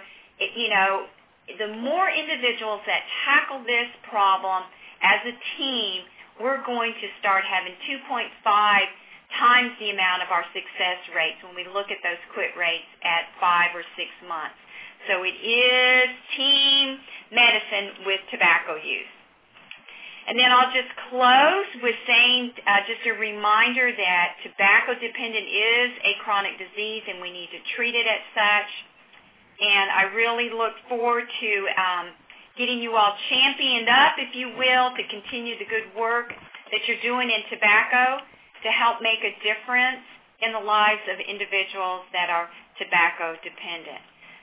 the more individuals that tackle this problem as a team, we're going to start having 2.5 times the amount of our success rates when we look at those quit rates at 5 or 6 months. So it is team medicine with tobacco use. And then I'll just close with saying just a reminder that tobacco dependent is a chronic disease and we need to treat it as such. And I really look forward to getting you all championed up, if you will, to continue the good work that you're doing in tobacco to help make a difference in the lives of individuals that are tobacco dependent.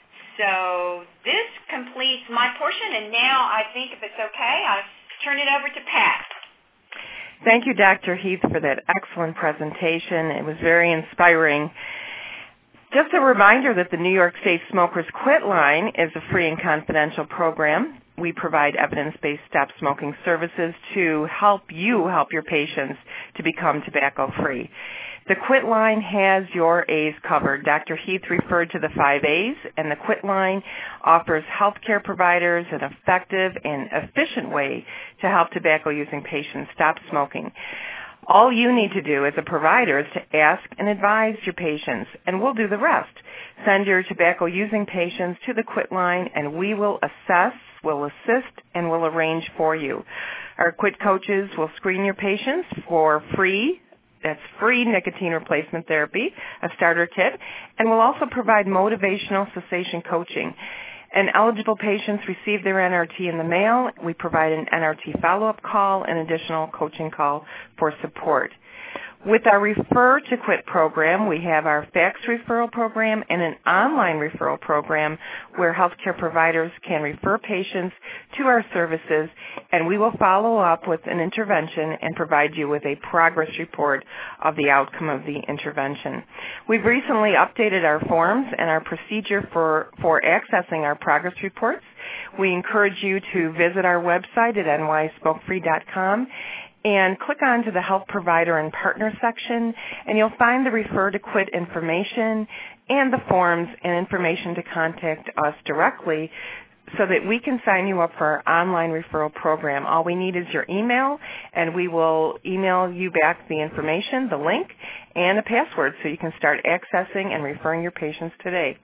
So this completes my portion, and now I think if it's okay, I'll turn it over to Pat. Thank you, Dr. Heath, for that excellent presentation. It was very inspiring. Just a reminder that the New York State Smokers Quit Line is a free and confidential program. We provide evidence-based stop smoking services to help you help your patients to become tobacco-free. The Quit Line has your A's covered. Dr. Heath referred to the 5 A's, and the Quit Line offers healthcare providers an effective and efficient way to help tobacco-using patients stop smoking. All you need to do as a provider is to ask and advise your patients, and we'll do the rest. Send your tobacco-using patients to the Quit Line, and we will assess, will assist, and will arrange for you. Our Quit coaches will screen your patients for free. That's free nicotine replacement therapy, a starter kit, and we'll also provide motivational cessation coaching. And eligible patients receive their NRT in the mail. We provide an NRT follow-up call and additional coaching call for support. With our Refer to Quit program, we have our fax referral program and an online referral program where healthcare providers can refer patients to our services, and we will follow up with an intervention and provide you with a progress report of the outcome of the intervention. We've recently updated our forms and our procedure for accessing our progress reports. We encourage you to visit our website at nysmokefree.com and click on to the Health Provider and Partner section, and you'll find the Refer to Quit information and the forms and information to contact us directly so that we can sign you up for our online referral program. All we need is your email, and we will email you back the information, the link, and a password so you can start accessing and referring your patients today.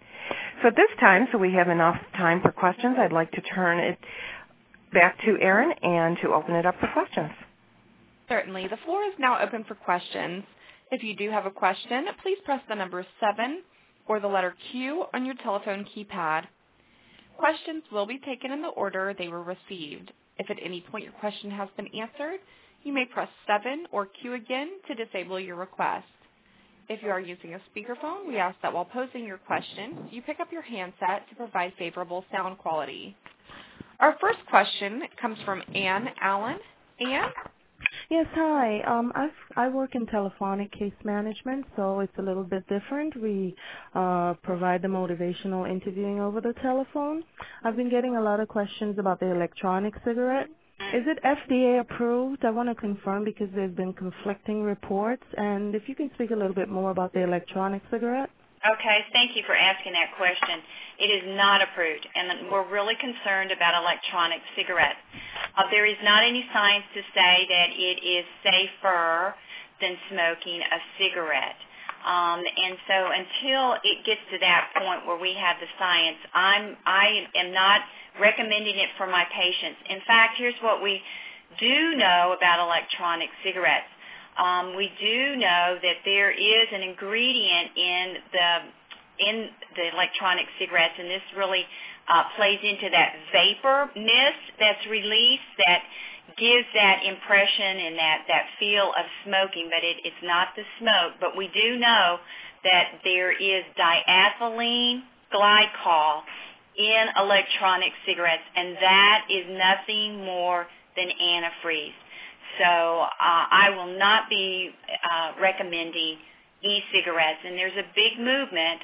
So at this time, so we have enough time for questions, I'd like to turn it back to Erin and to open it up for questions. Certainly. The floor is now open for questions. If you do have a question, please press the number 7 or the letter Q on your telephone keypad. Questions will be taken in the order they were received. If at any point your question has been answered, you may press 7 or Q again to disable your request. If you are using a speakerphone, we ask that while posing your question, you pick up your handset to provide favorable sound quality. Our first question comes from Ann Allen. Ann? Yes, hi. I work in telephonic case management, so it's a little bit different. We provide the motivational interviewing over the telephone. I've been getting a lot of questions about the electronic cigarette. Is it FDA approved? I want to confirm because there's been conflicting reports, and if you can speak a little bit more about the electronic cigarette. Okay, thank you for asking that question. It is not approved, and we're really concerned about electronic cigarettes. There is not any science to say that it is safer than smoking a cigarette. And so until it gets to that point where we have the science, I am not recommending it for my patients. In fact, here's what we do know about electronic cigarettes. We do know that there is an ingredient in the electronic cigarettes, and this really plays into that vapor mist that's released that gives that impression and that feel of smoking, but it's not the smoke. But we do know that there is diethylene glycol in electronic cigarettes, and that is nothing more than antifreeze. So I will not be recommending e-cigarettes, and there's a big movement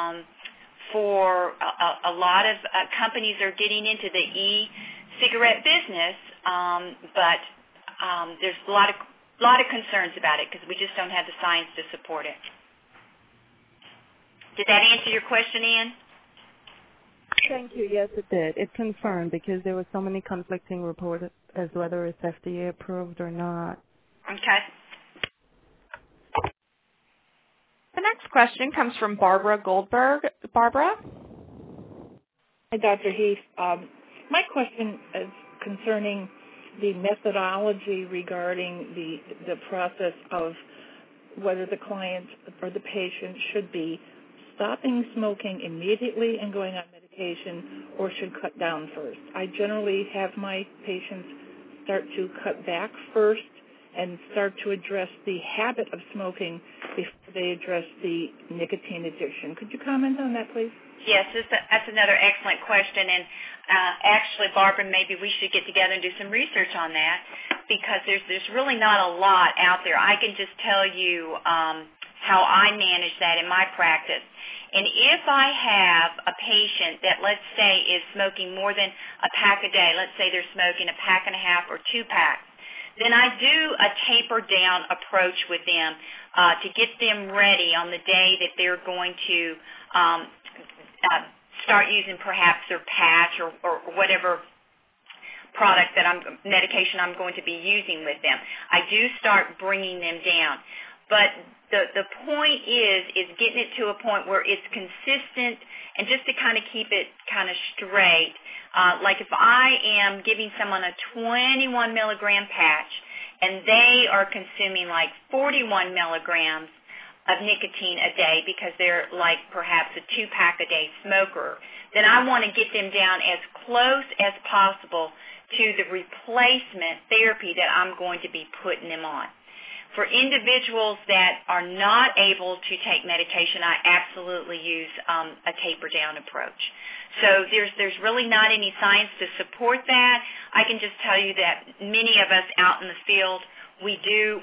for a lot of companies are getting into the e-cigarette business, but there's a lot of concerns about it because we just don't have the science to support it. Did that answer your question, Ann? Thank you. Yes, it did. It confirmed because there were so many conflicting reports as whether it's FDA approved or not. Okay. The next question comes from Barbara Goldberg. Barbara? Hi, Dr. Heath. My question is concerning the methodology regarding the process of whether the client or the patient should be stopping smoking immediately and going on medication or should cut down first. I generally have my patients start to cut back first and start to address the habit of smoking before they address the nicotine addiction. Could you comment on that, please? Yes, that's another excellent question. And actually, Barbara, maybe we should get together and do some research on that because there's really not a lot out there. I can just tell you how I manage that in my practice. And if I have a patient that, let's say, is smoking more than a pack a day, let's say they're smoking a pack and a half or 2 packs, then I do a taper down approach with them to get them ready on the day that they're going to start using perhaps their patch or whatever medication I'm going to be using with them. I do start bringing them down. But the point is getting it to a point where it's consistent and just to kind of keep it kind of straight. Like if I am giving someone a 21 milligram patch and they are consuming like 41 milligrams of nicotine a day because they're like perhaps a 2-pack-a-day smoker, then I want to get them down as close as possible to the replacement therapy that I'm going to be putting them on. For individuals that are not able to take medication, I absolutely use a taper down approach. So there's really not any science to support that. I can just tell you that many of us out in the field, we do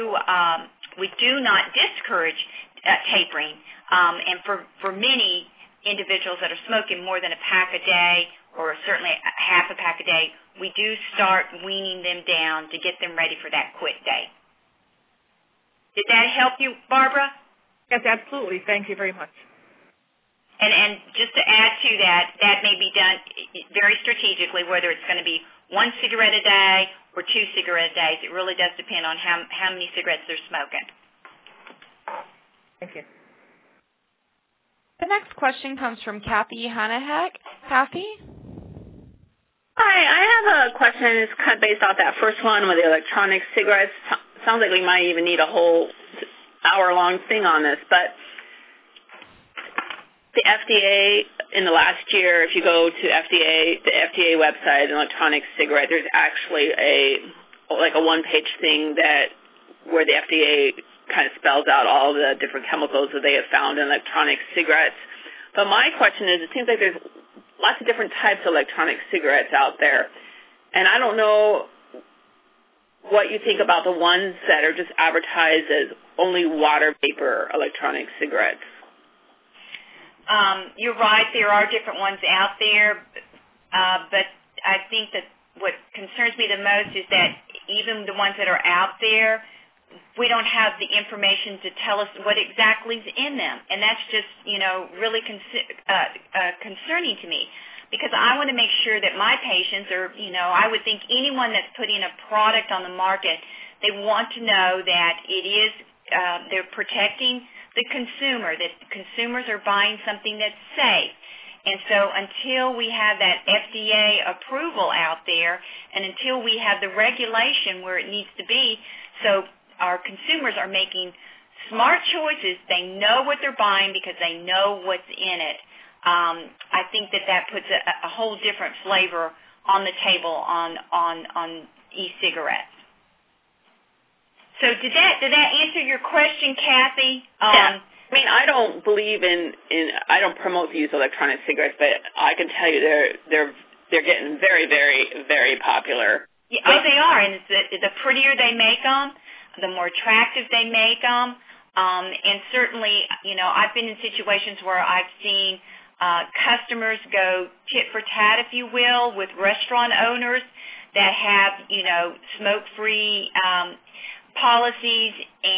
not discourage tapering. And for many individuals that are smoking more than a pack a day, or certainly half a pack a day, we do start weaning them down to get them ready for that quit day. Did that help you, Barbara? Yes, absolutely. Thank you very much. And just to add to that, that may be done very strategically, whether it's going to be 1 cigarette a day or 2 cigarette a day. It really does depend on how many cigarettes they're smoking. Thank you. The next question comes from Kathy Hanaheck. Kathy? Hi, I have a question. It's kind of based off that first one with the electronic cigarettes. Sounds like we might even need a whole hour-long thing on this, but the FDA in the last year, if you go to the FDA website, an electronic cigarette, there's actually a one-page thing where the FDA kind of spells out all the different chemicals that they have found in electronic cigarettes. But my question is, it seems like there's lots of different types of electronic cigarettes out there, and I don't know what you think about the ones that are just advertised as only water vapor electronic cigarettes. You're right. There are different ones out there, but I think that what concerns me the most is that even the ones that are out there, we don't have the information to tell us what exactly is in them, and that's just really concerning to me. Because I want to make sure that my patients, or I would think anyone that's putting a product on the market, they want to know that it is they're protecting the consumer, that consumers are buying something that's safe. And so until we have that FDA approval out there, and until we have the regulation where it needs to be, so our consumers are making smart choices, they know what they're buying because they know what's in it. I think that puts a whole different flavor on the table on e-cigarettes. So did that answer your question, Kathy? Yeah. I mean, I don't believe I don't promote the use of electronic cigarettes, but I can tell you they're getting very, very, very popular. Yeah, oh, they are, and the prettier they make them, the more attractive they make them, and certainly, I've been in situations where I've seen customers go tit for tat, if you will, with restaurant owners that have, smoke-free policies,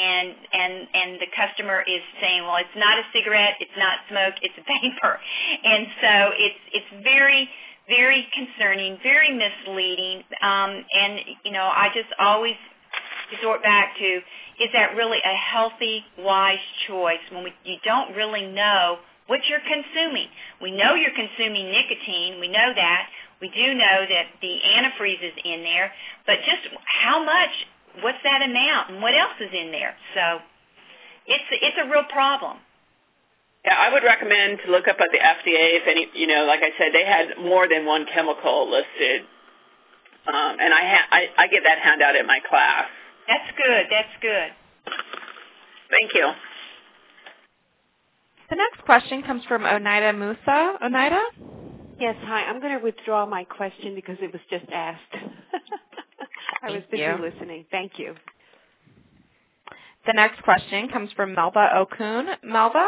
and the customer is saying, well, it's not a cigarette, it's not smoke, it's a vapor. And so it's very, very concerning, very misleading, and, I just always resort back to, is that really a healthy, wise choice when you don't really know what you're consuming? We know you're consuming nicotine. We know that. We do know that the antifreeze is in there, but just how much, what's that amount, and what else is in there? So it's a real problem. Yeah, I would recommend to look up at the FDA if any, like I said, they had more than one chemical listed, and I get that handout in my class. That's good. That's good. Thank you. The next question comes from Oneida Musa. Oneida? Yes, hi. I'm going to withdraw my question because it was just asked. I was busy listening. Thank you. The next question comes from Melba Okun. Melba?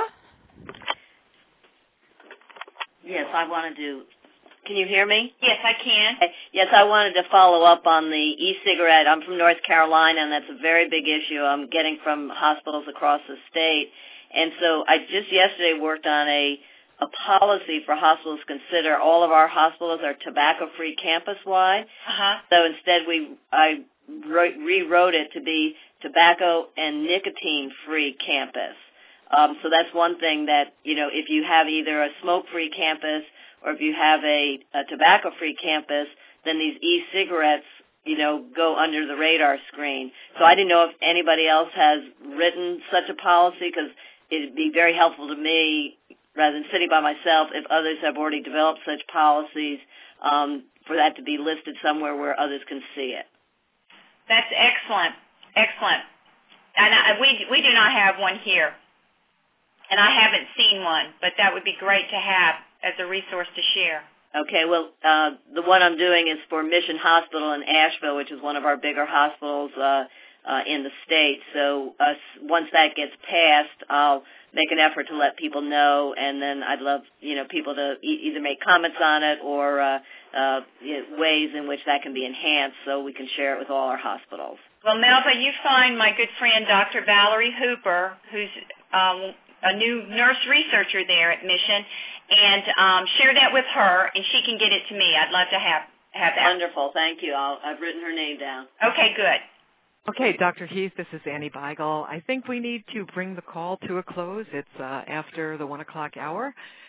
Yes, I wanted to. Can you hear me? Yes, I can. Yes, I wanted to follow up on the e-cigarette. I'm from North Carolina, and that's a very big issue I'm getting from hospitals across the state. And so I just yesterday worked on a policy for hospitals to consider. All of our hospitals are tobacco-free campus-wide. Uh-huh. So instead I rewrote it to be tobacco and nicotine-free campus. So that's one thing that, if you have either a smoke-free campus or if you have a tobacco-free campus, then these e-cigarettes, go under the radar screen. So I didn't know if anybody else has written such a policy, because it would be very helpful to me, rather than sitting by myself, if others have already developed such policies, for that to be listed somewhere where others can see it. That's excellent. Excellent. And we do not have one here. And I haven't seen one, but that would be great to have as a resource to share. Okay, well, the one I'm doing is for Mission Hospital in Asheville, which is one of our bigger hospitals in the state. So once that gets passed, I'll make an effort to let people know, and then I'd love people to either make comments on it or ways in which that can be enhanced so we can share it with all our hospitals. Well, Melba, you find my good friend Dr. Valerie Hooper, who's a new nurse researcher there at Mission, and share that with her, and she can get it to me. I'd love to have that. Wonderful. Thank you. I've written her name down. Okay, good. Okay, Dr. Heath, this is Annie Beigel. I think we need to bring the call to a close. It's after the 1 o'clock hour.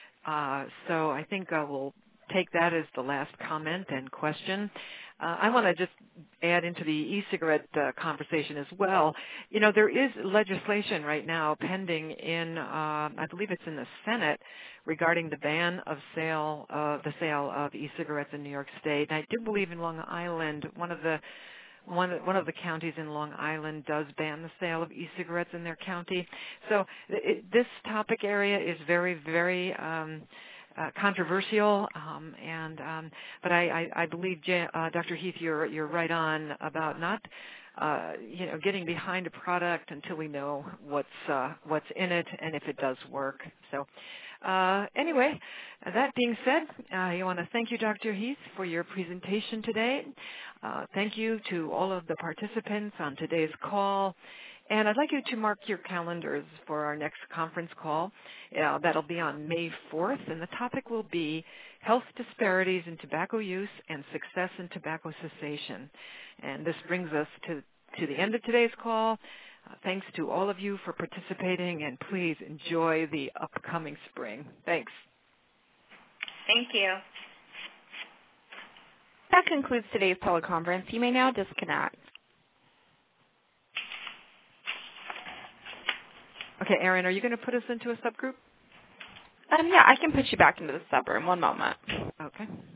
So I think we'll take that as the last comment and question. I want to just add into the e-cigarette conversation as well. You know, there is legislation right now pending in, I believe it's in the Senate, regarding the ban of the sale of e-cigarettes in New York State. And I do believe in Long Island, one of the counties in Long Island does ban the sale of e-cigarettes in their county. So this topic area is very, very controversial, but I believe, Dr. Heath, you're right on about not, getting behind a product until we know what's in it and if it does work. So, anyway, that being said, I want to thank you, Dr. Heath, for your presentation today. Thank you to all of the participants on today's call. And I'd like you to mark your calendars for our next conference call. That'll be on May 4th, and the topic will be Health Disparities in Tobacco Use and Success in Tobacco Cessation. And this brings us to the end of today's call. Thanks to all of you for participating, and please enjoy the upcoming spring. Thanks. Thank you. That concludes today's teleconference. You may now disconnect. Okay, Erin, are you going to put us into a subgroup? Yeah, I can put you back into the subroom. One moment. Okay.